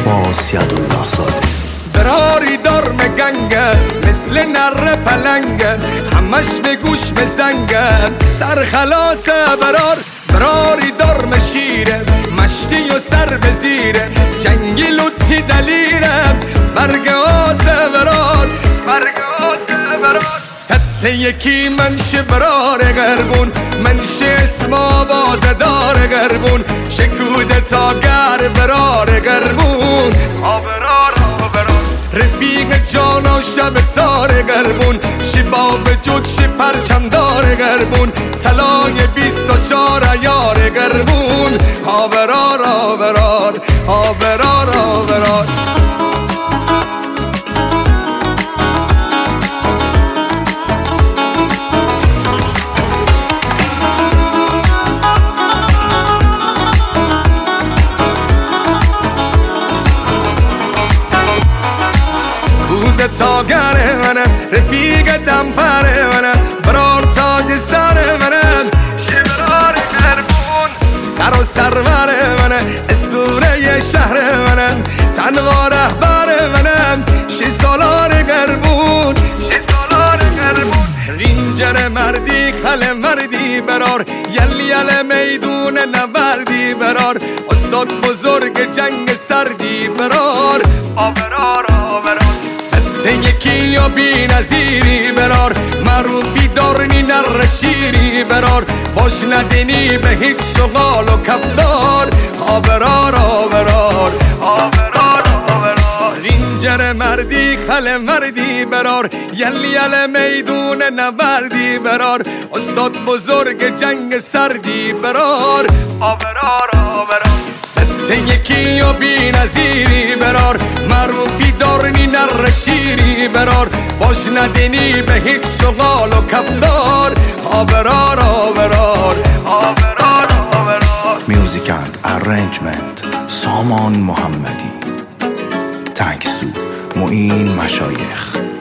عباس یدالله زاده. براری دار مگنگه مثل نر پلنگه، همش به گوش بزنگه سرخلاسه براری دار مشیره، مشتی و سر بزیره جنگی لطی دلیره برگ آسه برار ست یکی منشه برار گربون، منشه اسم آوازه دار گربون، شکوده تا گر برار گربون رفیق جان و شب تار گربون، شباب جد پرچم دار گربون، طلای 24 یار گربون. آبرار آبرار آبرار آبرار تاگر منم رفیق دمپر منم، برار تاج سر منم شبرار گربون، سر و سرور منم اسوره شهر منم، تنها رهبر منم 6 سالار گربون رینجر مردی خل مردی برار، یل میدون نوردی برار، استاد بزرگ جنگ سردی برار. آبرار آبرار ست یکی یا بی نظیری برار، معروفی دارنی نر شیری برار، باش ندینی به هیچ شغال و کفدار. آبرار آبرار آبرار آبرار رینجر مردی خل مردی برار، یل میدون نوردی برار، استاد بزرگ جنگ سردی برار. آبرار آبرار ست یکی یا بی نظیری برار، معروفی دارنی نر شیری برار، باش ندینی به هیچ شغال و کفدار. آبرار آبرار آبرار آبرار. Music and arrangement سامان محمدی. Thanks to معین مشایخ.